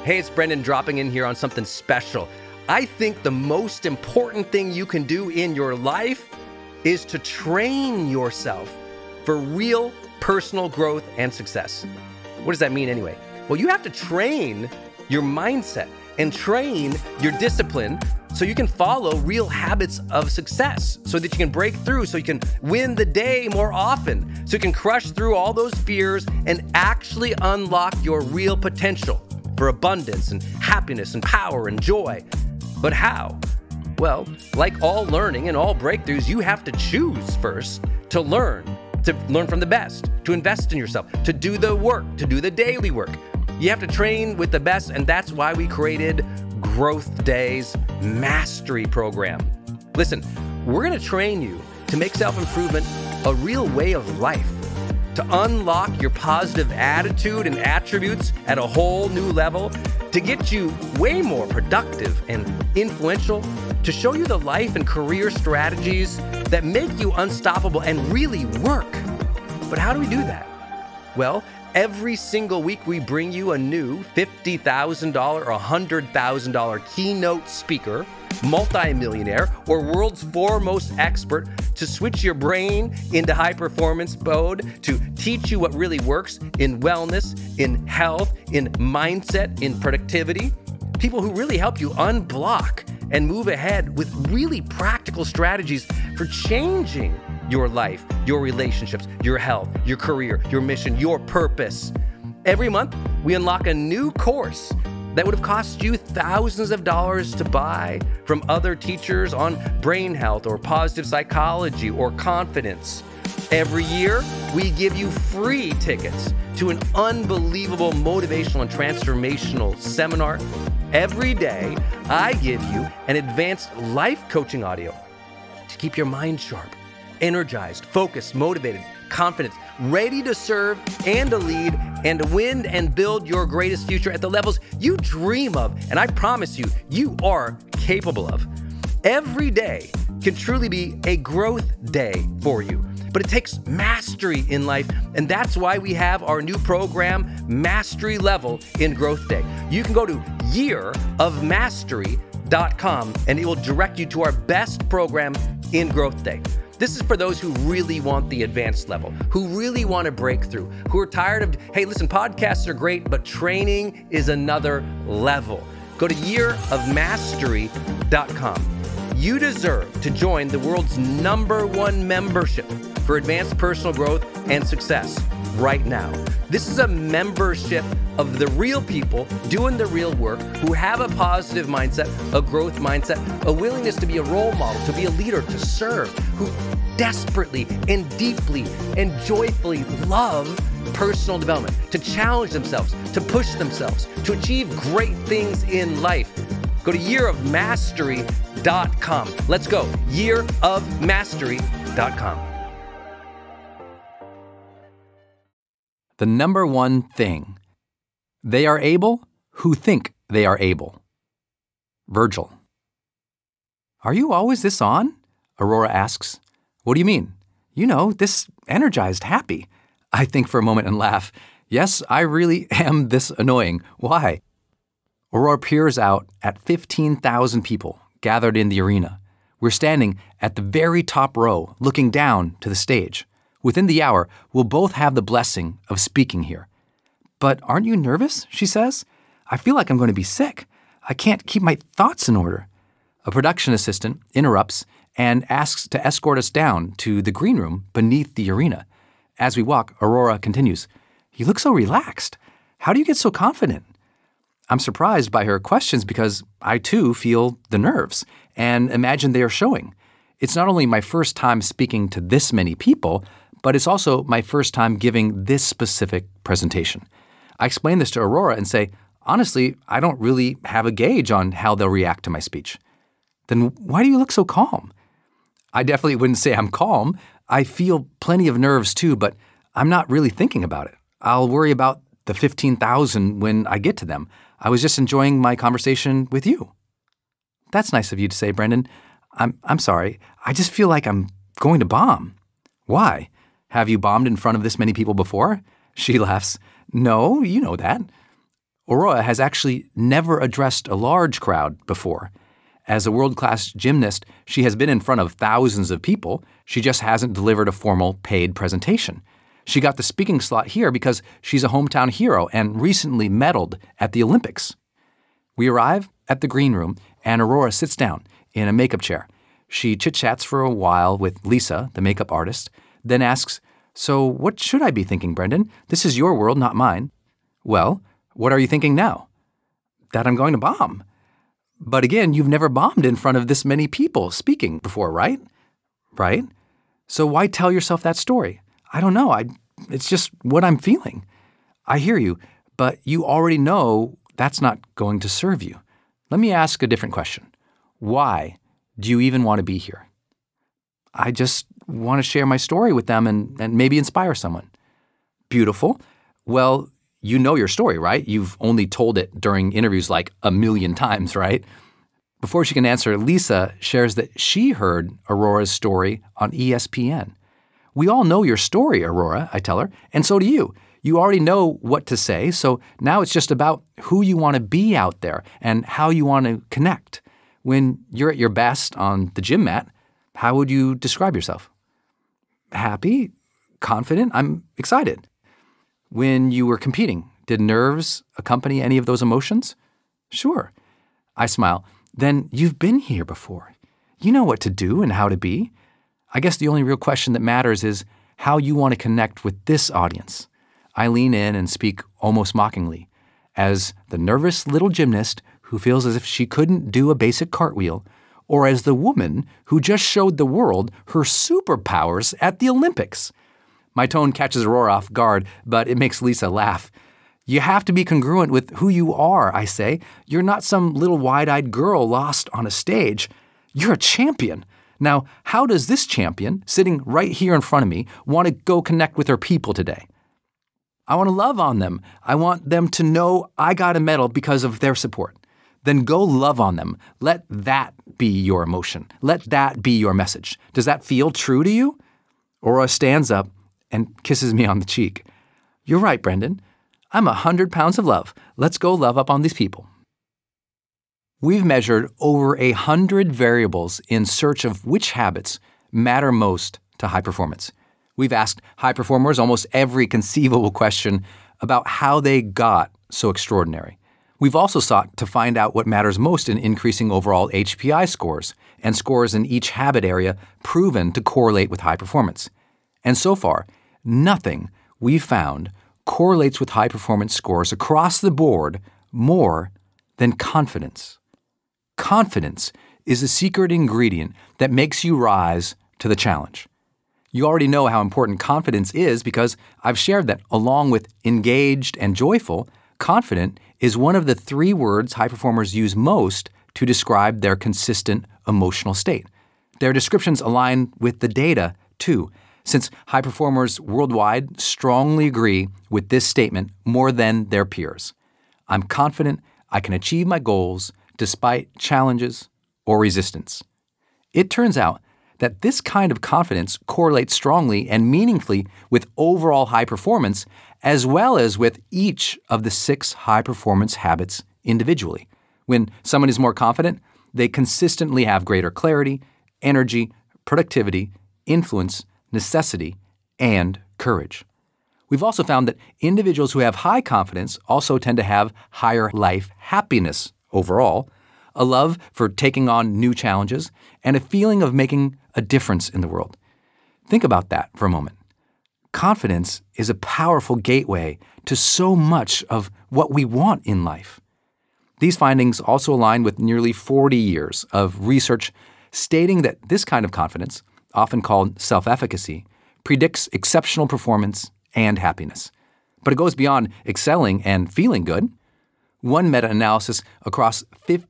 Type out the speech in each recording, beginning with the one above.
Hey, it's Brendan dropping in here on something special. I think the most important thing you can do in your life is to train yourself for real personal growth and success. What does that mean anyway? Well, you have to train your mindset and train your discipline so you can follow real habits of success, so that you can break through, so you can win the day more often, so you can crush through all those fears and actually unlock your real potential for abundance and happiness and power and joy. But how? Well, like all learning and all breakthroughs, you have to choose first to learn from the best, to invest in yourself, to do the work, to do the daily work. You have to train with the best, and that's why we created Growth Day's Mastery Program. Listen, we're gonna train you to make self-improvement a real way of life, to unlock your positive attitude and attributes at a whole new level, to get you way more productive and influential, to show you the life and career strategies that make you unstoppable and really work. But how do we do that? Well, every single week we bring you a new $50,000 or $100,000 keynote speaker, multimillionaire, or world's foremost expert to switch your brain into high performance mode, to teach you what really works in wellness, in health, in mindset, in productivity. People who really help you unblock and move ahead with really practical strategies for changing your life, your relationships, your health, your career, your mission, your purpose. Every month, we unlock a new course that would have cost you thousands of dollars to buy from other teachers on brain health or positive psychology or confidence. Every year, we give you free tickets to an unbelievable motivational and transformational seminar. Every day, I give you an advanced life coaching audio to keep your mind sharp, energized, focused, motivated, confident, ready to serve and to lead and to win and build your greatest future at the levels you dream of. And I promise you, you are capable of. Every day can truly be a growth day for you. But it takes mastery in life, and that's why we have our new program, Mastery Level in Growth Day. You can go to yearofmastery.com, and it will direct you to our best program in Growth Day. This is for those who really want the advanced level, who really want to break through, who are tired of, hey, listen, podcasts are great, but training is another level. Go to yearofmastery.com. You deserve to join the world's #1 membership for advanced personal growth and success right now. This is a membership of the real people doing the real work, who have a positive mindset, a growth mindset, a willingness to be a role model, to be a leader, to serve, who desperately and deeply and joyfully love personal development, to challenge themselves, to push themselves, to achieve great things in life. Go to yearofmastery.com. Let's go. yearofmastery.com. The number one thing. They are able who think they are able. Virgil. Are you always this on? Aurora asks. What do you mean? You know, this energized, happy. I think for a moment and laugh. Yes, I really am this annoying. Why? Aurora peers out at 15,000 people gathered in the arena. We're standing at the very top row, looking down to the stage. Within the hour, we'll both have the blessing of speaking here. But aren't you nervous? She says. I feel like I'm going to be sick. I can't keep my thoughts in order. A production assistant interrupts and asks to escort us down to the green room beneath the arena. As we walk, Aurora continues, You look so relaxed. How do you get so confident? I'm surprised by her questions because I too feel the nerves and imagine they are showing. It's not only my first time speaking to this many people, but it's also my first time giving this specific presentation. I explain this to Aurora and say, honestly, I don't really have a gauge on how they'll react to my speech. Then why do you look so calm? I definitely wouldn't say I'm calm. I feel plenty of nerves too, but I'm not really thinking about it. I'll worry about the 15,000 when I get to them. I was just enjoying my conversation with you. That's nice of you to say, Brendan. I'm sorry. I just feel like I'm going to bomb. Why? Have you bombed in front of this many people before? She laughs. No, you know that. Aurora has actually never addressed a large crowd before. As a world-class gymnast, she has been in front of thousands of people. She just hasn't delivered a formal paid presentation. She got the speaking slot here because she's a hometown hero and recently medaled at the Olympics. We arrive at the green room, and Aurora sits down in a makeup chair. She chit-chats for a while with Lisa, the makeup artist, then asks, "So what should I be thinking, Brendan? This is your world, not mine." "Well, what are you thinking now?" "That I'm going to bomb." "But again, you've never bombed in front of this many people speaking before, right?" "Right. So why tell yourself that story?" "I don't know. It's just what I'm feeling." "I hear you, but you already know that's not going to serve you. Let me ask a different question. Why do you even want to be here?" "I just want to share my story with them and maybe inspire someone." "Beautiful. Well, you know your story, right? You've only told it during interviews like a million times, right?" Before she can answer, Lisa shares that she heard Aurora's story on ESPN. "We all know your story, Aurora," I tell her, "and so do you. You already know what to say, so now it's just about who you want to be out there and how you want to connect. When you're at your best on the gym mat, how would you describe yourself?" "Happy, confident, I'm excited." "When you were competing, did nerves accompany any of those emotions?" "Sure." I smile. "Then you've been here before. You know what to do and how to be. I guess the only real question that matters is how you want to connect with this audience." I lean in and speak almost mockingly. As the nervous little gymnast who feels as if she couldn't do a basic cartwheel, or as the woman who just showed the world her superpowers at the Olympics. My tone catches Aurora off guard, but it makes Lisa laugh. "You have to be congruent with who you are," I say. "You're not some little wide-eyed girl lost on a stage. You're a champion. Now, how does this champion, sitting right here in front of me, want to go connect with her people today?" "I want to love on them. I want them to know I got a medal because of their support." "Then go love on them. Let that be your emotion. Let that be your message. Does that feel true to you?" Aurora stands up and kisses me on the cheek. "You're right, Brendan. I'm 100 pounds of love. Let's go love up on these people." We've measured over 100 variables in search of which habits matter most to high performance. We've asked high performers almost every conceivable question about how they got so extraordinary. We've also sought to find out what matters most in increasing overall HPI scores and scores in each habit area proven to correlate with high performance. And so far, nothing we've found correlates with high performance scores across the board more than confidence. Confidence is a secret ingredient that makes you rise to the challenge. You already know how important confidence is because I've shared that along with engaged and joyful, confident is one of the 3 words high performers use most to describe their consistent emotional state. Their descriptions align with the data, too, since high performers worldwide strongly agree with this statement more than their peers. "I'm confident I can achieve my goals despite challenges or resistance." It turns out that this kind of confidence correlates strongly and meaningfully with overall high performance, as well as with each of the 6 high performance habits individually. When someone is more confident, they consistently have greater clarity, energy, productivity, influence, necessity, and courage. We've also found that individuals who have high confidence also tend to have higher life happiness overall, a love for taking on new challenges, and a feeling of making a difference in the world. Think about that for a moment. Confidence is a powerful gateway to so much of what we want in life. These findings also align with nearly 40 years of research stating that this kind of confidence, often called self-efficacy, predicts exceptional performance and happiness. But it goes beyond excelling and feeling good. One meta-analysis across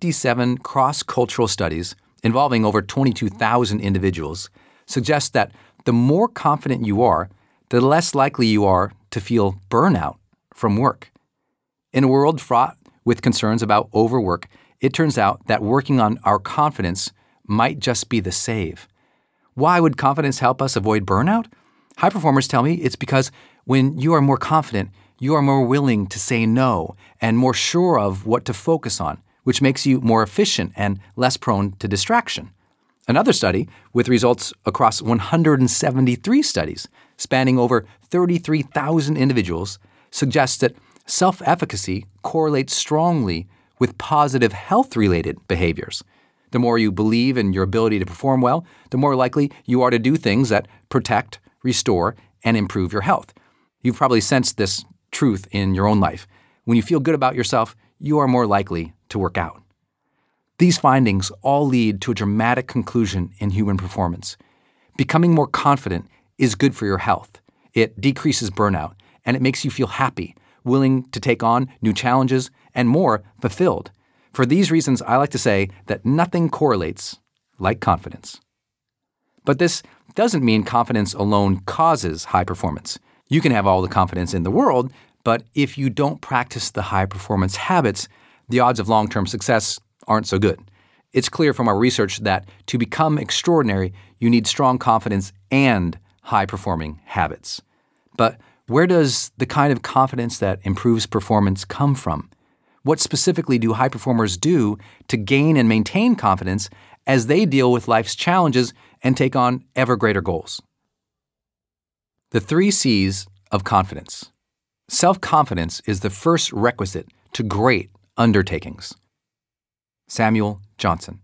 57 cross-cultural studies involving over 22,000 individuals suggests that the more confident you are, the less likely you are to feel burnout from work. In a world fraught with concerns about overwork, it turns out that working on our confidence might just be the save. Why would confidence help us avoid burnout? High performers tell me it's because when you are more confident, You are more willing to say no and more sure of what to focus on, which makes you more efficient and less prone to distraction. Another study, with results across 173 studies spanning over 33,000 individuals, suggests that self-efficacy correlates strongly with positive health-related behaviors. The more you believe in your ability to perform well, the more likely you are to do things that protect, restore, and improve your health. You've probably sensed this truth in your own life. When you feel good about yourself, you are more likely to work out. These findings all lead to a dramatic conclusion in human performance. Becoming more confident is good for your health. It decreases burnout, and it makes you feel happy, willing to take on new challenges, and more fulfilled. For these reasons, I like to say that nothing correlates like confidence. But this doesn't mean confidence alone causes high performance. You can have all the confidence in the world, but if you don't practice the high performance habits, the odds of long-term success aren't so good. It's clear from our research that to become extraordinary, you need strong confidence and high-performing habits. But where does the kind of confidence that improves performance come from? What specifically do high performers do to gain and maintain confidence as they deal with life's challenges and take on ever greater goals? The 3 C's of confidence. Self-confidence is the first requisite to great undertakings. Samuel Johnson.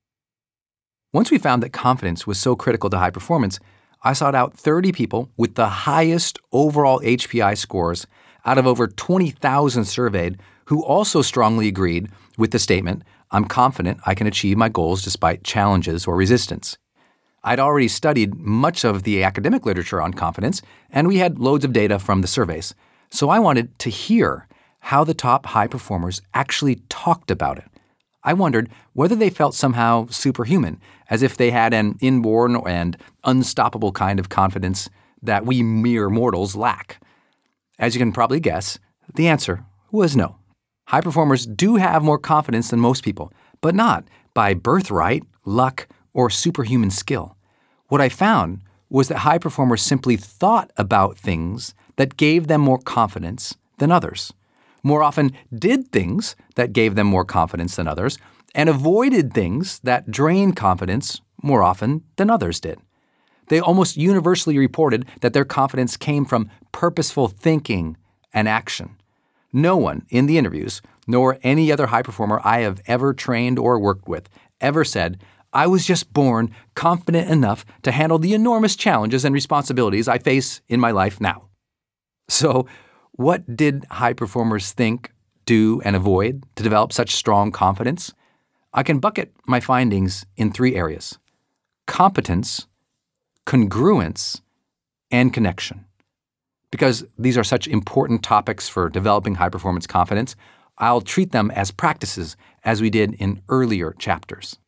Once we found that confidence was so critical to high performance, I sought out 30 people with the highest overall HPI scores out of over 20,000 surveyed who also strongly agreed with the statement, "I'm confident I can achieve my goals despite challenges or resistance." I'd already studied much of the academic literature on confidence, and we had loads of data from the surveys. So I wanted to hear how the top high performers actually talked about it. I wondered whether they felt somehow superhuman, as if they had an inborn and unstoppable kind of confidence that we mere mortals lack. As you can probably guess, the answer was no. High performers do have more confidence than most people, but not by birthright, luck, or superhuman skill. What I found was that high performers simply thought about things that gave them more confidence than others, more often did things that gave them more confidence than others, and avoided things that drained confidence more often than others did. They almost universally reported that their confidence came from purposeful thinking and action. No one in the interviews, nor any other high performer I have ever trained or worked with, ever said, "I was just born confident enough to handle the enormous challenges and responsibilities I face in my life now." So, what did high performers think, do, and avoid to develop such strong confidence? I can bucket my findings in 3 areas: competence, congruence, and connection. Because these are such important topics for developing high-performance confidence, I'll treat them as practices as we did in earlier chapters.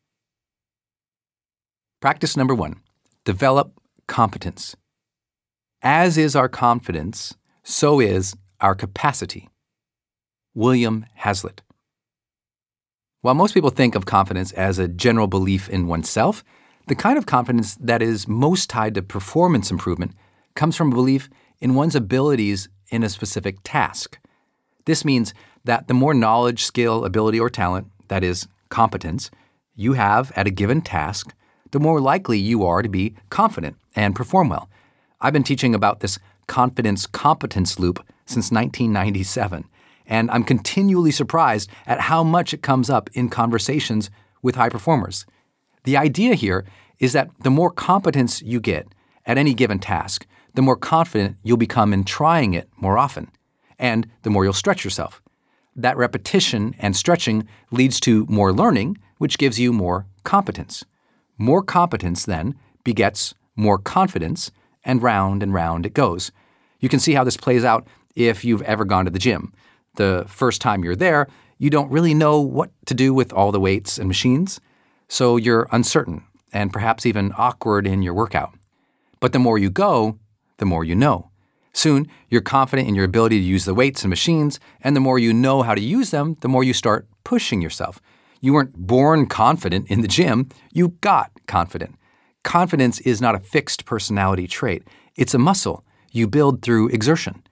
Practice number 1, develop competence. As is our confidence, so is our capacity. William Hazlitt. While most people think of confidence as a general belief in oneself, the kind of confidence that is most tied to performance improvement comes from a belief in one's abilities in a specific task. This means that the more knowledge, skill, ability, or talent, that is, competence, you have at a given task, the more likely you are to be confident and perform well. I've been teaching about this confidence-competence loop since 1997, and I'm continually surprised at how much it comes up in conversations with high performers. The idea here is that the more competence you get at any given task, the more confident you'll become in trying it more often, and the more you'll stretch yourself. That repetition and stretching leads to more learning, which gives you more competence. More competence, then, begets more confidence, and round it goes. You can see how this plays out if you've ever gone to the gym. The first time you're there, you don't really know what to do with all the weights and machines, so you're uncertain and perhaps even awkward in your workout. But the more you go, the more you know. Soon, you're confident in your ability to use the weights and machines, and the more you know how to use them, the more you start pushing yourself. You weren't born confident in the gym, you got confident. Confidence is not a fixed personality trait. It's a muscle you build through exertion.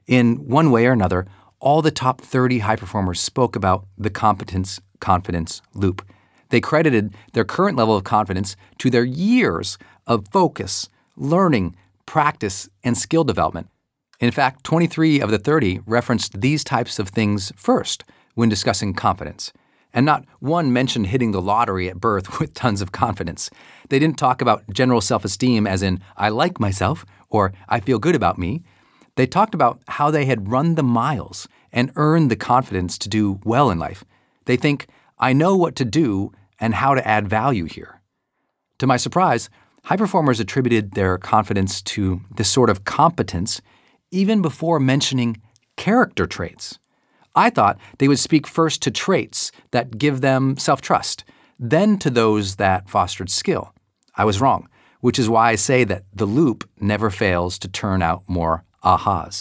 In one way or another, all the top 30 high performers spoke about the competence-confidence loop. They credited their current level of confidence to their years of focus, learning, practice, and skill development. In fact, 23 of the 30 referenced these types of things first when discussing confidence. And not one mentioned hitting the lottery at birth with tons of confidence. They didn't talk about general self-esteem as in, I like myself, or I feel good about me. They talked about how they had run the miles and earned the confidence to do well in life. They think, I know what to do and how to add value here. To my surprise, high performers attributed their confidence to this sort of competence even before mentioning character traits. I thought they would speak first to traits that give them self-trust, then to those that fostered skill. I was wrong, which is why I say that the loop never fails to turn out more ahas.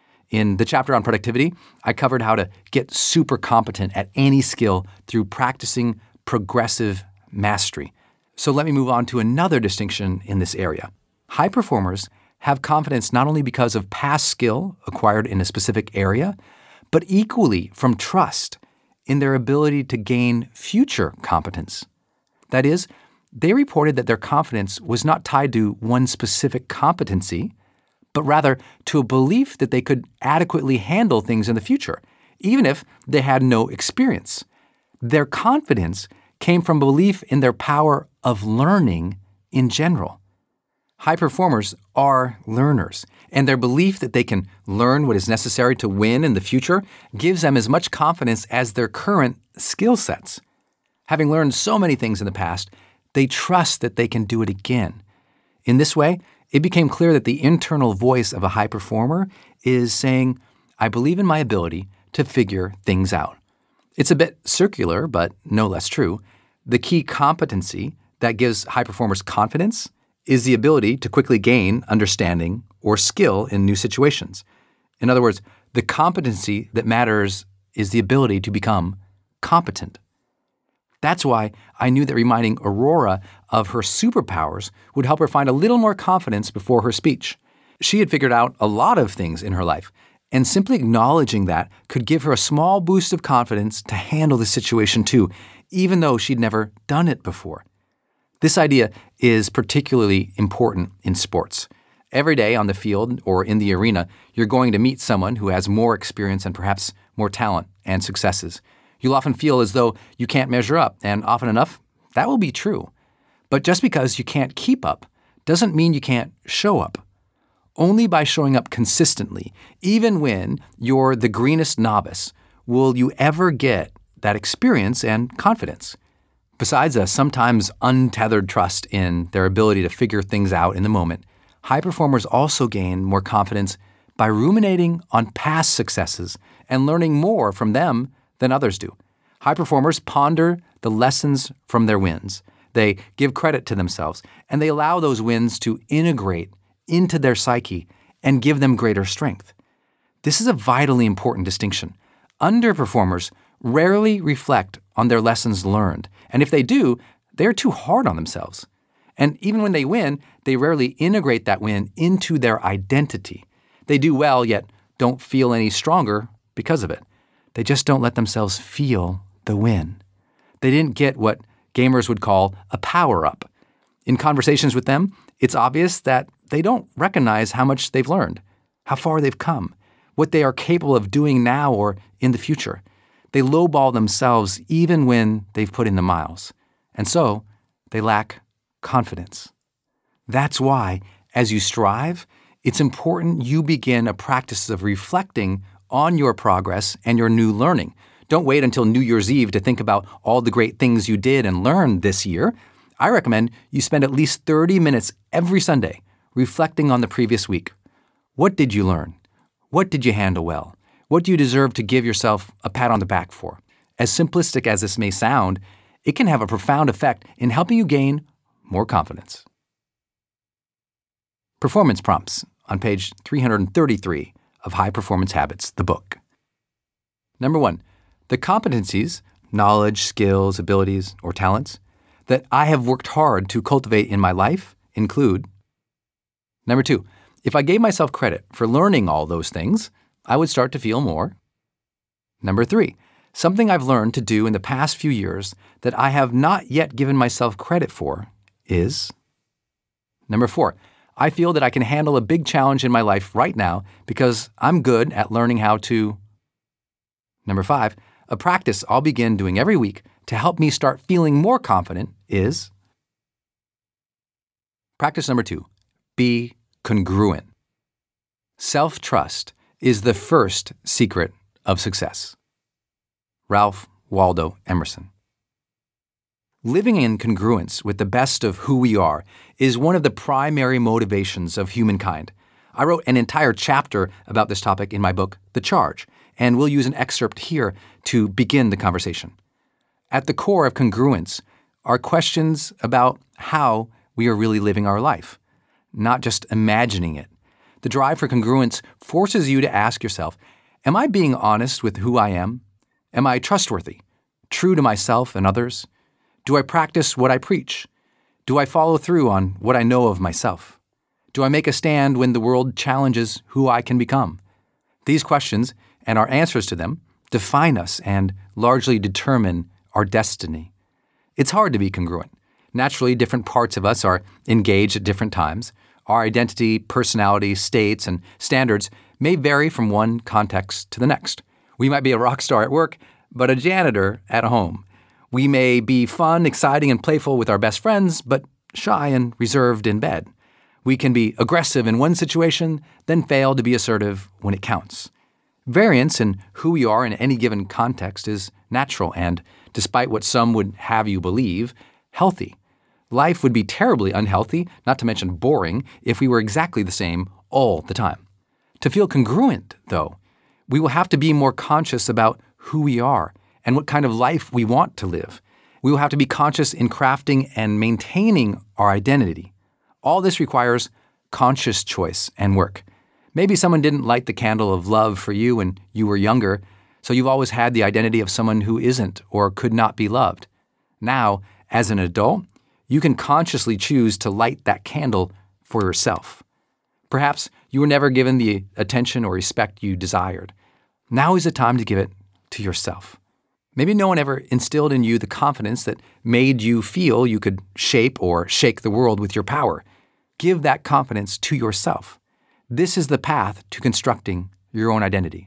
In the chapter on productivity, I covered how to get super competent at any skill through practicing progressive mastery. So let me move on to another distinction in this area. High performers have confidence not only because of past skill acquired in a specific area, but equally from trust in their ability to gain future competence. That is, they reported that their confidence was not tied to one specific competency, but rather to a belief that they could adequately handle things in the future, even if they had no experience. Their confidence came from belief in their power of learning in general. High performers are learners, and their belief that they can learn what is necessary to win in the future gives them as much confidence as their current skill sets. Having learned so many things in the past, they trust that they can do it again. In this way, it became clear that the internal voice of a high performer is saying, I believe in my ability to figure things out. It's a bit circular, but no less true. The key competency that gives high performers confidence is the ability to quickly gain understanding or skill in new situations. In other words, the competency that matters is the ability to become competent. That's why I knew that reminding Aurora of her superpowers would help her find a little more confidence before her speech. She had figured out a lot of things in her life, and simply acknowledging that could give her a small boost of confidence to handle the situation too, even though she'd never done it before. This idea is particularly important in sports. Every day on the field or in the arena, you're going to meet someone who has more experience and perhaps more talent and successes. You'll often feel as though you can't measure up, and often enough, that will be true. But just because you can't keep up doesn't mean you can't show up. Only by showing up consistently, even when you're the greenest novice, will you ever get that experience and confidence. Besides a sometimes untethered trust in their ability to figure things out in the moment, high performers also gain more confidence by ruminating on past successes and learning more from them than others do. High performers ponder the lessons from their wins. They give credit to themselves, and they allow those wins to integrate into their psyche and give them greater strength. This is a vitally important distinction. Underperformers rarely reflect on their lessons learned, and if they do, they're too hard on themselves. And even when they win, they rarely integrate that win into their identity. They do well, yet don't feel any stronger because of it. They just don't let themselves feel the win. They didn't get what gamers would call a power-up. In conversations with them, it's obvious that they don't recognize how much they've learned, how far they've come, what they are capable of doing now or in the future. They lowball themselves even when they've put in the miles. And so, they lack confidence. That's why, as you strive, it's important you begin a practice of reflecting on your progress and your new learning. Don't wait until New Year's Eve to think about all the great things you did and learned this year. I recommend you spend at least 30 minutes every Sunday reflecting on the previous week. What did you learn? What did you handle well? What do you deserve to give yourself a pat on the back for? As simplistic as this may sound, it can have a profound effect in helping you gain more confidence. Performance prompts on page 333 of High Performance Habits, the book. Number 1, the competencies, knowledge, skills, abilities, or talents that I have worked hard to cultivate in my life include. Number 2, if I gave myself credit for learning all those things, I would start to feel more. Number 3, something I've learned to do in the past few years that I have not yet given myself credit for is. Number 4, I feel that I can handle a big challenge in my life right now because I'm good at learning how to. Number 5, a practice I'll begin doing every week to help me start feeling more confident is. Practice number 2, be congruent. Self-trust is the first secret of success. Ralph Waldo Emerson. Living in congruence with the best of who we are is one of the primary motivations of humankind. I wrote an entire chapter about this topic in my book, The Charge, and we'll use an excerpt here to begin the conversation. At the core of congruence are questions about how we are really living our life, not just imagining it. The drive for congruence forces you to ask yourself, am I being honest with who I am? Am I trustworthy, true to myself and others? Do I practice what I preach? Do I follow through on what I know of myself? Do I make a stand when the world challenges who I can become? These questions and our answers to them define us and largely determine our destiny. It's hard to be congruent. Naturally, different parts of us are engaged at different times. Our identity, personality, states, and standards may vary from one context to the next. We might be a rock star at work, but a janitor at home. We may be fun, exciting, and playful with our best friends, but shy and reserved in bed. We can be aggressive in one situation, then fail to be assertive when it counts. Variance in who we are in any given context is natural and, despite what some would have you believe, healthy. Life would be terribly unhealthy, not to mention boring, if we were exactly the same all the time. To feel congruent, though, we will have to be more conscious about who we are and what kind of life we want to live. We will have to be conscious in crafting and maintaining our identity. All this requires conscious choice and work. Maybe someone didn't light the candle of love for you when you were younger, so you've always had the identity of someone who isn't or could not be loved. Now, as an adult, you can consciously choose to light that candle for yourself. Perhaps you were never given the attention or respect you desired. Now is the time to give it to yourself. Maybe no one ever instilled in you the confidence that made you feel you could shape or shake the world with your power. Give that confidence to yourself. This is the path to constructing your own identity.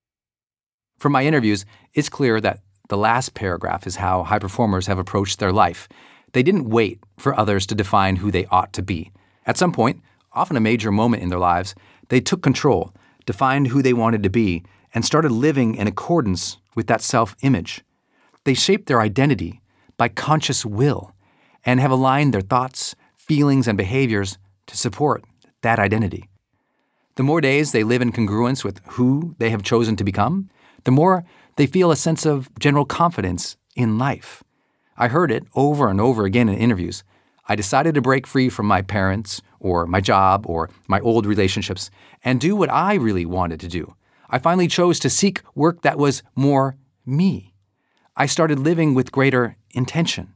From my interviews, it's clear that the last paragraph is how high performers have approached their life. They didn't wait for others to define who they ought to be. At some point, often a major moment in their lives, they took control, defined who they wanted to be, and started living in accordance with that self-image. They shaped their identity by conscious will and have aligned their thoughts, feelings, and behaviors to support that identity. The more days they live in congruence with who they have chosen to become, the more they feel a sense of general confidence in life. I heard it over and over again in interviews. I decided to break free from my parents or my job or my old relationships and do what I really wanted to do. I finally chose to seek work that was more me. I started living with greater intention.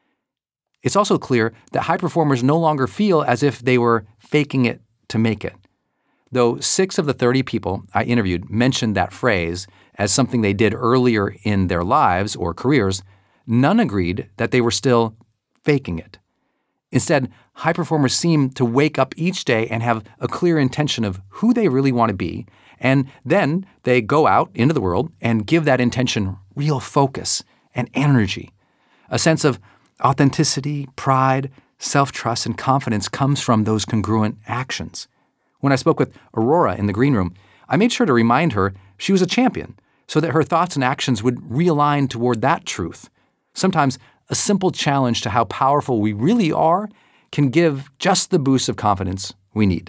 It's also clear that high performers no longer feel as if they were faking it to make it. Though 6 of the 30 people I interviewed mentioned that phrase as something they did earlier in their lives or careers, none agreed that they were still faking it. Instead, high performers seem to wake up each day and have a clear intention of who they really want to be, and then they go out into the world and give that intention real focus and energy. A sense of authenticity, pride, self-trust, and confidence comes from those congruent actions. When I spoke with Aurora in the green room, I made sure to remind her she was a champion so that her thoughts and actions would realign toward that truth. Sometimes a simple challenge to how powerful we really are can give just the boost of confidence we need.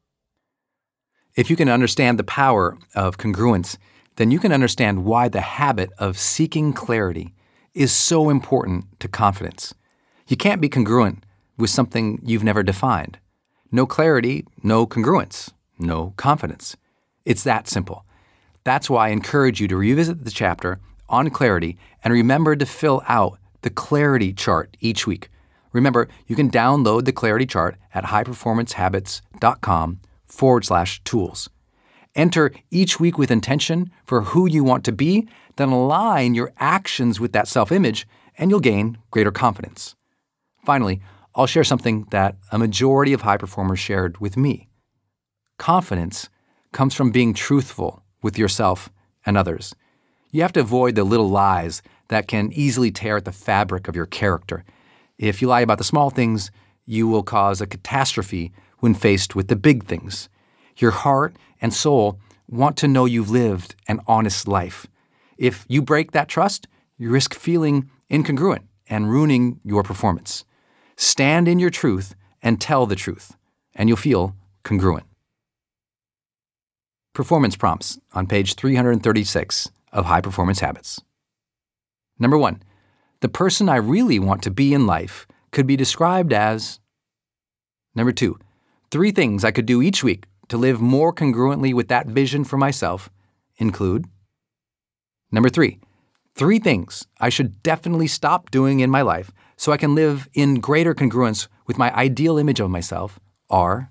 If you can understand the power of congruence, then you can understand why the habit of seeking clarity is so important to confidence. You can't be congruent with something you've never defined. No clarity, no congruence, no confidence. It's that simple. That's why I encourage you to revisit the chapter on clarity and remember to fill out the clarity chart each week. Remember, you can download the clarity chart at highperformancehabits.com/tools. Enter each week with intention for who you want to be, then align your actions with that self-image, and you'll gain greater confidence. Finally, I'll share something that a majority of high performers shared with me. Confidence comes from being truthful with yourself and others. You have to avoid the little lies that can easily tear at the fabric of your character. If you lie about the small things, you will cause a catastrophe when faced with the big things. Your heart and soul want to know you've lived an honest life. If you break that trust, you risk feeling incongruent and ruining your performance. Stand in your truth and tell the truth, and you'll feel congruent. Performance prompts on page 336 of High Performance Habits. Number 1, the person I really want to be in life could be described as. Number 2, 3 things I could do each week to live more congruently with that vision for myself include. Number 3, 3 things I should definitely stop doing in my life so I can live in greater congruence with my ideal image of myself are.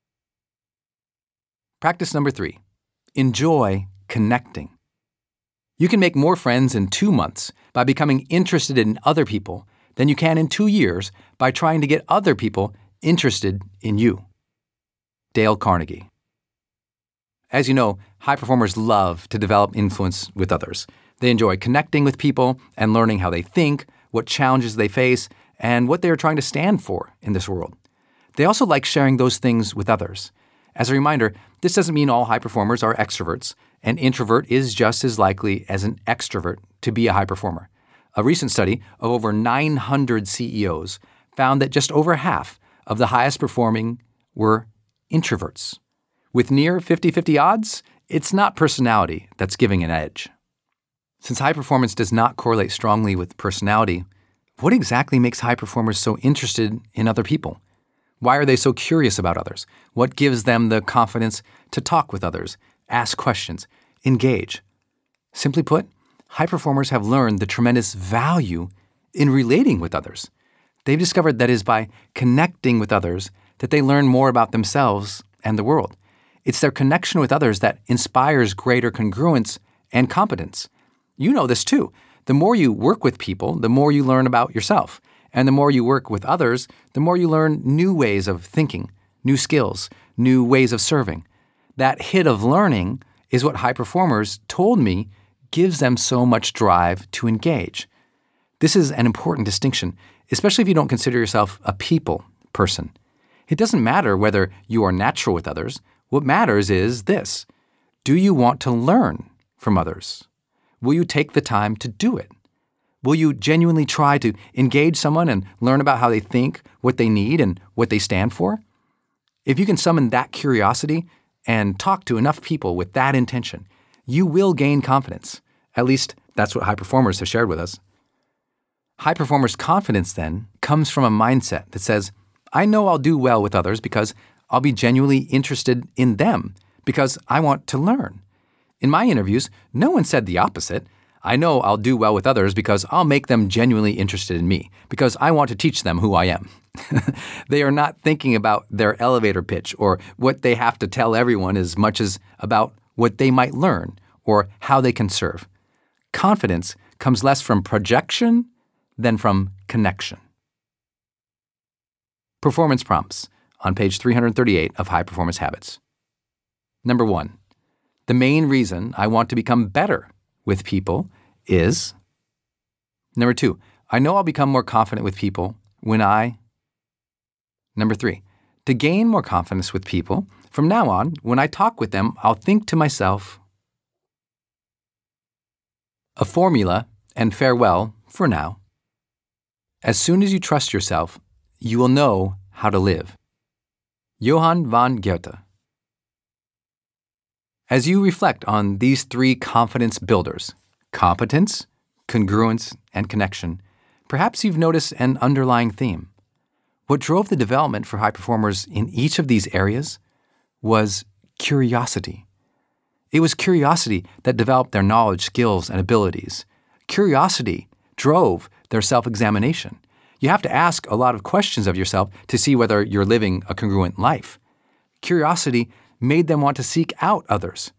Practice number 3, enjoy connecting. You can make more friends in 2 months by becoming interested in other people than you can in 2 years by trying to get other people interested in you. Dale Carnegie. As you know, high performers love to develop influence with others. They enjoy connecting with people and learning how they think, what challenges they face, and what they are trying to stand for in this world. They also like sharing those things with others. As a reminder, this doesn't mean all high performers are extroverts. An introvert is just as likely as an extrovert to be a high performer. A recent study of over 900 CEOs found that just over half of the highest performing were introverts. With near 50-50 odds, it's not personality that's giving an edge. Since high performance does not correlate strongly with personality, what exactly makes high performers so interested in other people? Why are they so curious about others? What gives them the confidence to talk with others, ask questions, engage? Simply put, high performers have learned the tremendous value in relating with others. They've discovered that it is by connecting with others that they learn more about themselves and the world. It's their connection with others that inspires greater congruence and competence. You know this too. The more you work with people, the more you learn about yourself. And the more you work with others, the more you learn new ways of thinking, new skills, new ways of serving. That hit of learning is what high performers told me gives them so much drive to engage. This is an important distinction, especially if you don't consider yourself a people person. It doesn't matter whether you are natural with others. What matters is this: do you want to learn from others? Will you take the time to do it? Will you genuinely try to engage someone and learn about how they think, what they need, and what they stand for? If you can summon that curiosity and talk to enough people with that intention, you will gain confidence. At least that's what high performers have shared with us. High performers' confidence, then, comes from a mindset that says, I know I'll do well with others because I'll be genuinely interested in them, because I want to learn. In my interviews, no one said the opposite. I know I'll do well with others because I'll make them genuinely interested in me, because I want to teach them who I am. They are not thinking about their elevator pitch or what they have to tell everyone as much as about what they might learn or how they can serve. Confidence comes less from projection than from connection. Performance prompts on page 338 of High Performance Habits. Number 1, the main reason I want to become better with people is. Number 2, I know I'll become more confident with people when I. Number 3, to gain more confidence with people, from now on, when I talk with them, I'll think to myself. A formula and farewell for now. As soon as you trust yourself, you will know how to live. Johann von Goethe. As you reflect on these 3 confidence builders, competence, congruence, and connection, perhaps you've noticed an underlying theme. What drove the development for high performers in each of these areas was curiosity. It was curiosity that developed their knowledge, skills, and abilities. Curiosity drove their self-examination. You have to ask a lot of questions of yourself to see whether you're living a congruent life. Curiosity made them want to seek out others.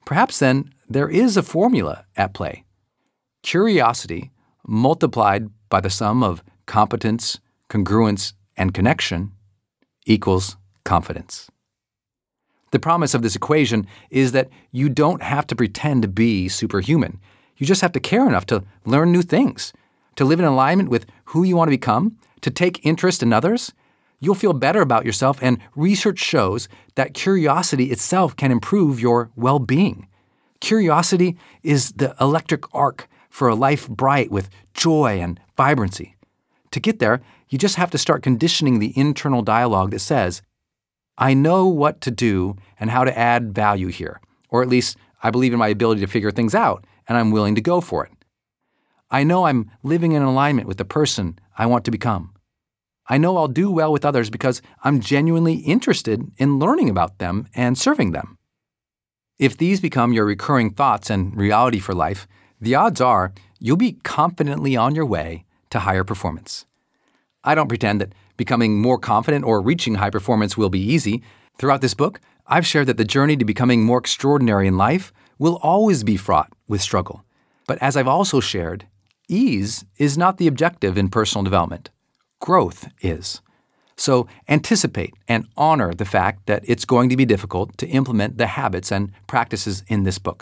perhaps then there is a formula at play. Curiosity multiplied by the sum of competence, congruence, and connection equals confidence. The promise of this equation is that you don't have to pretend to be superhuman. You just have to care enough to learn new things, to live in alignment with who you want to become, to take interest in others. You'll feel better about yourself, and research shows that curiosity itself can improve your well-being. Curiosity is the electric arc for a life bright with joy and vibrancy. To get there, you just have to start conditioning the internal dialogue that says, I know what to do and how to add value here, or at least I believe in my ability to figure things out, and I'm willing to go for it. I know I'm living in alignment with the person I want to become. I know I'll do well with others because I'm genuinely interested in learning about them and serving them. If these become your recurring thoughts and reality for life, the odds are you'll be confidently on your way to higher performance. I don't pretend that becoming more confident or reaching high performance will be easy. Throughout this book, I've shared that the journey to becoming more extraordinary in life will always be fraught with struggle. But as I've also shared, ease is not the objective in personal development. Growth is. So anticipate and honor the fact that it's going to be difficult to implement the habits and practices in this book.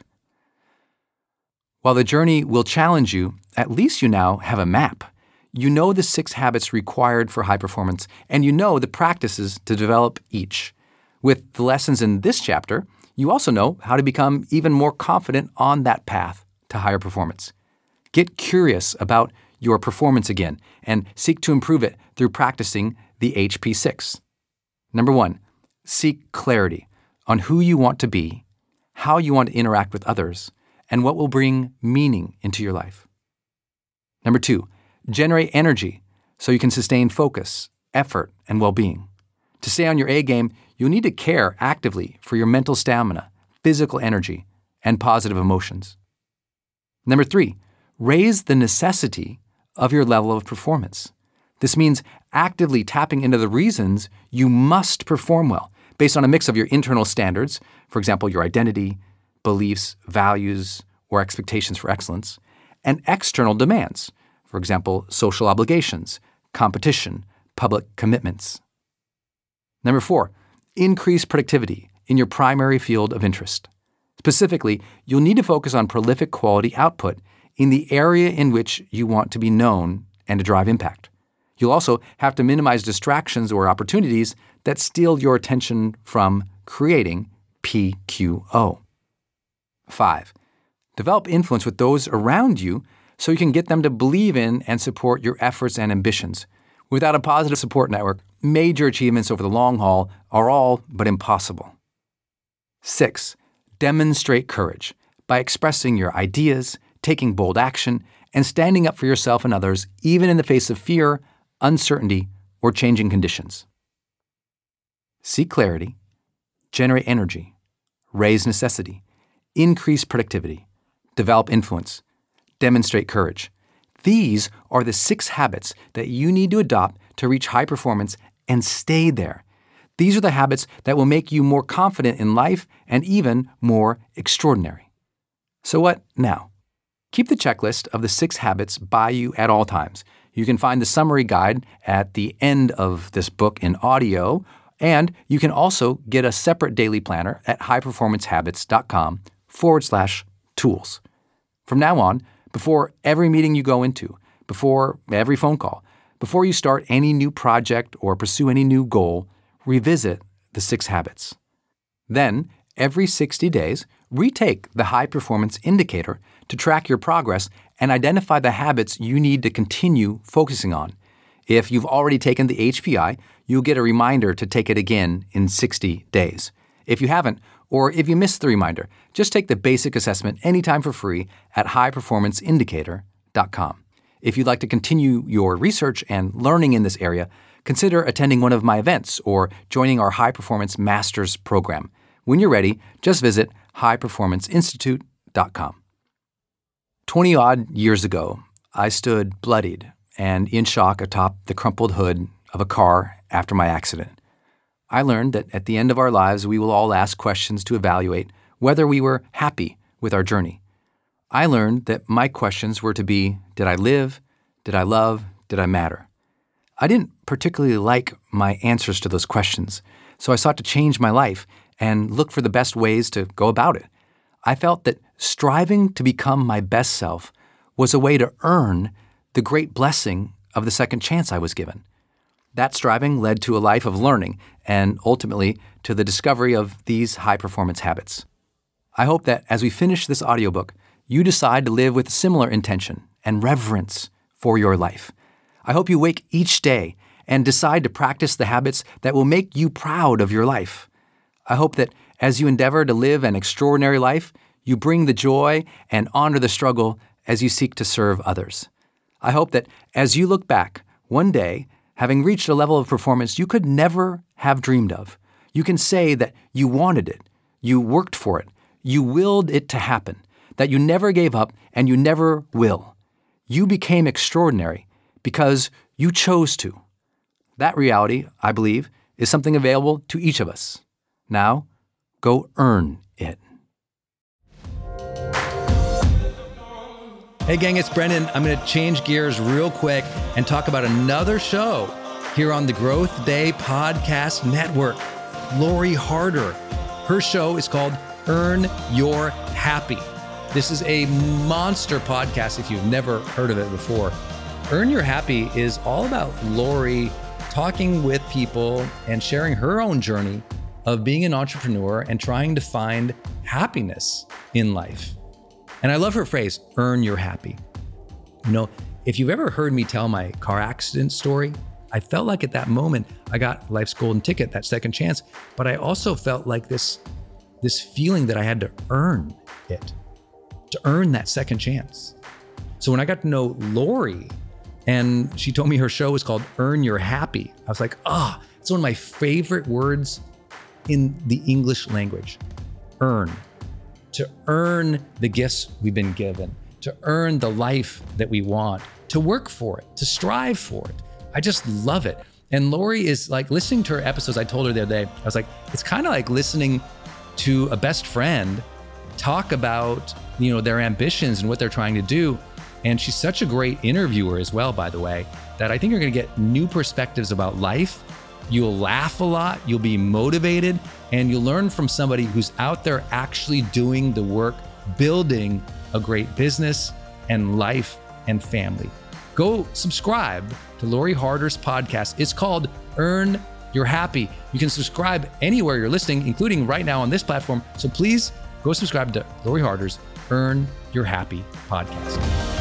While the journey will challenge you, at least you now have a map. You know the 6 habits required for high performance, and you know the practices to develop each. With the lessons in this chapter, you also know how to become even more confident on that path to higher performance. Get curious about your performance again and seek to improve it through practicing the HP6. Number 1, seek clarity on who you want to be, how you want to interact with others, and what will bring meaning into your life. Number 2, generate energy so you can sustain focus, effort, and well-being. To stay on your A game, you'll need to care actively for your mental stamina, physical energy, and positive emotions. Number 3, raise the necessity of your level of performance. This means actively tapping into the reasons you must perform well, based on a mix of your internal standards, for example, your identity, beliefs, values, or expectations for excellence, and external demands, for example, social obligations, competition, public commitments. Number 4, increase productivity in your primary field of interest. Specifically, you'll need to focus on prolific quality output in the area in which you want to be known and to drive impact. You'll also have to minimize distractions or opportunities that steal your attention from creating PQO. 5, develop influence with those around you so you can get them to believe in and support your efforts and ambitions. Without a positive support network, major achievements over the long haul are all but impossible. 6, demonstrate courage by expressing your ideas, taking bold action, and standing up for yourself and others, even in the face of fear, uncertainty, or changing conditions. Seek clarity, generate energy, raise necessity, increase productivity, develop influence, demonstrate courage. These are the 6 habits that you need to adopt to reach high performance and stay there. These are the habits that will make you more confident in life and even more extraordinary. So what now? Keep the checklist of the 6 habits by you at all times. You can find the summary guide at the end of this book in audio, and you can also get a separate daily planner at highperformancehabits.com/tools. From now on, before every meeting you go into, before every phone call, before you start any new project or pursue any new goal, revisit the 6 habits. Then, every 60 days, retake the high performance indicator to track your progress and identify the habits you need to continue focusing on. If you've already taken the HPI, you'll get a reminder to take it again in 60 days. If you haven't, or if you missed the reminder, just take the basic assessment anytime for free at highperformanceindicator.com. If you'd like to continue your research and learning in this area, consider attending one of my events or joining our High Performance Masters program. When you're ready, just visit highperformanceinstitute.com. 20-odd years ago, I stood bloodied and in shock atop the crumpled hood of a car after my accident. I learned that at the end of our lives, we will all ask questions to evaluate whether we were happy with our journey. I learned that my questions were to be, did I live? Did I love? Did I matter? I didn't particularly like my answers to those questions, so I sought to change my life and look for the best ways to go about it. I felt that striving to become my best self was a way to earn the great blessing of the second chance I was given. That striving led to a life of learning and ultimately to the discovery of these high-performance habits. I hope that as we finish this audiobook, you decide to live with similar intention and reverence for your life. I hope you wake each day and decide to practice the habits that will make you proud of your life. I hope that as you endeavor to live an extraordinary life, you bring the joy and honor the struggle as you seek to serve others. I hope that as you look back one day, having reached a level of performance you could never have dreamed of, you can say that you wanted it, you worked for it, you willed it to happen, that you never gave up and you never will. You became extraordinary because you chose to. That reality, I believe, is something available to each of us. Now, go earn it. Hey gang, it's Brendan. I'm going to change gears real quick and talk about another show here on the Growth Day Podcast Network. Lori Harder. Her show is called Earn Your Happy. This is a monster podcast if you've never heard of it before. Earn Your Happy is all about Lori talking with people and sharing her own journey of being an entrepreneur and trying to find happiness in life. And I love her phrase, earn your happy. You know, if you've ever heard me tell my car accident story, I felt like at that moment I got life's golden ticket, that second chance, but I also felt like this feeling that I had to earn it, to earn that second chance. So when I got to know Lori and she told me her show was called Earn Your Happy, I was like, it's one of my favorite words in the English language, earn. To earn the gifts we've been given, to earn the life that we want, to work for it, to strive for it. I just love it. And Lori is like, listening to her episodes, I told her the other day, I was like, it's kind of like listening to a best friend talk about, their ambitions and what they're trying to do. And she's such a great interviewer as well, by the way, that I think you're going to get new perspectives about life. You'll laugh a lot, you'll be motivated, and you'll learn from somebody who's out there actually doing the work, building a great business and life and family. Go subscribe to Lori Harder's podcast. It's called Earn Your Happy. You can subscribe anywhere you're listening, including right now on this platform. So please go subscribe to Lori Harder's Earn Your Happy podcast.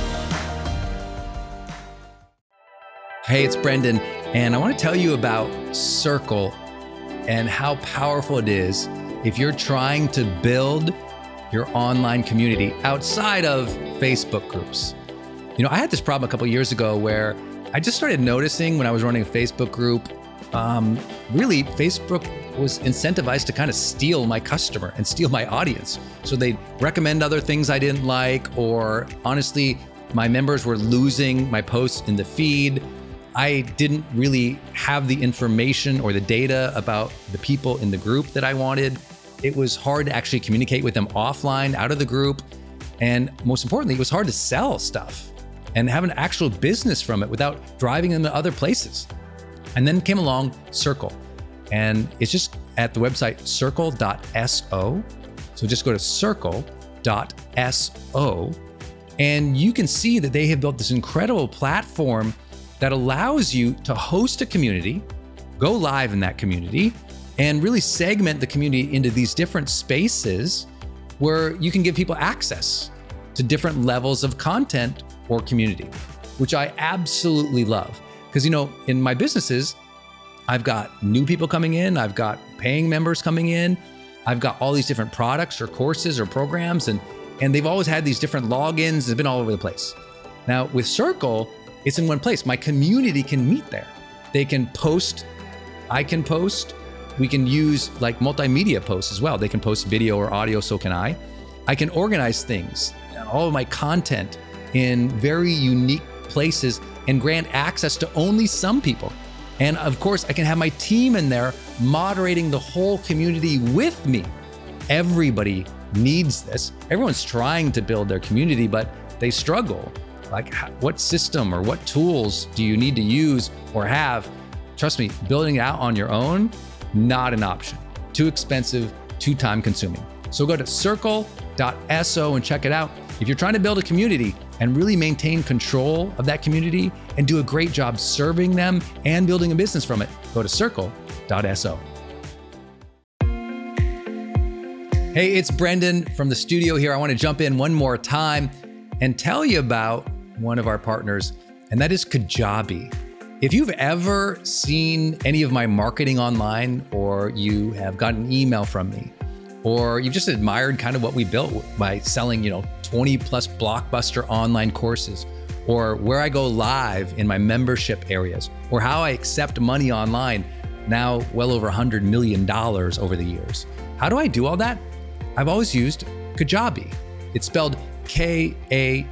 Hey, it's Brendan, and I want to tell you about Circle and how powerful it is if you're trying to build your online community outside of Facebook groups. I had this problem a couple years ago where I just started noticing when I was running a Facebook group, really Facebook was incentivized to kind of steal my customer and steal my audience. So they'd recommend other things I didn't like, or honestly, my members were losing my posts in the feed. I didn't really have the information or the data about the people in the group that I wanted. It was hard to actually communicate with them offline, out of the group. And most importantly, it was hard to sell stuff and have an actual business from it without driving them to other places. And then came along Circle. And it's just at the website circle.so. So just go to circle.so. And you can see that they have built this incredible platform that allows you to host a community, go live in that community, and really segment the community into these different spaces where you can give people access to different levels of content or community, which I absolutely love. Because, in my businesses, I've got new people coming in, I've got paying members coming in, I've got all these different products or courses or programs, and they've always had these different logins, they've been all over the place. Now with Circle, it's in one place. My community can meet there. They can post, I can post. We can use like multimedia posts as well. They can post video or audio, so can I. I can organize things, all of my content in very unique places and grant access to only some people. And of course, I can have my team in there moderating the whole community with me. Everybody needs this. Everyone's trying to build their community, but they struggle. Like, what system or what tools do you need to use or have? Trust me, building it out on your own, not an option. Too expensive, too time consuming. So go to circle.so and check it out. If you're trying to build a community and really maintain control of that community and do a great job serving them and building a business from it, go to circle.so. Hey, it's Brendan from the studio here. I want to jump in one more time and tell you about one of our partners, and that is Kajabi. If you've ever seen any of my marketing online, or you have gotten an email from me, or you've just admired kind of what we built by selling, 20 plus blockbuster online courses, or where I go live in my membership areas, or how I accept money online, now well over $100 million over the years. How do I do all that? I've always used Kajabi. It's spelled Kajabi.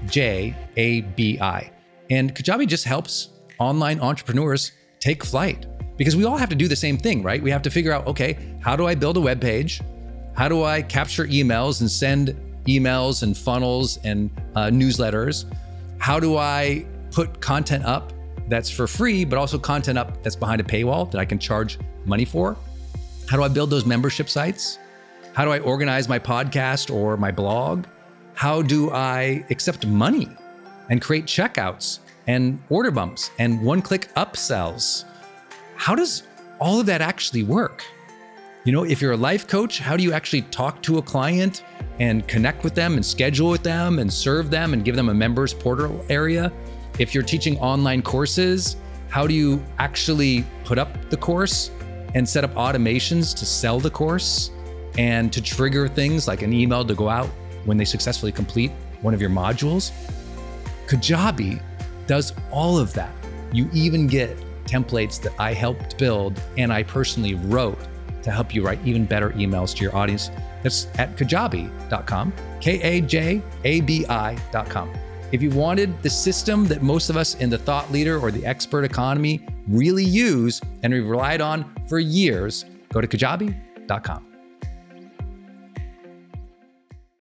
And Kajabi just helps online entrepreneurs take flight, because we all have to do the same thing, right? We have to figure out, okay, how do I build a web page? How do I capture emails and send emails and funnels and newsletters? How do I put content up that's for free, but also content up that's behind a paywall that I can charge money for? How do I build those membership sites? How do I organize my podcast or my blog? How do I accept money and create checkouts and order bumps and one-click upsells? How does all of that actually work? If you're a life coach, how do you actually talk to a client and connect with them and schedule with them and serve them and give them a members portal area? If you're teaching online courses, how do you actually put up the course and set up automations to sell the course and to trigger things like an email to go out when they successfully complete one of your modules? Kajabi does all of that. You even get templates that I helped build and I personally wrote to help you write even better emails to your audience. That's at kajabi.com, Kajabi.com. If you wanted the system that most of us in the thought leader or the expert economy really use and we've relied on for years, go to kajabi.com.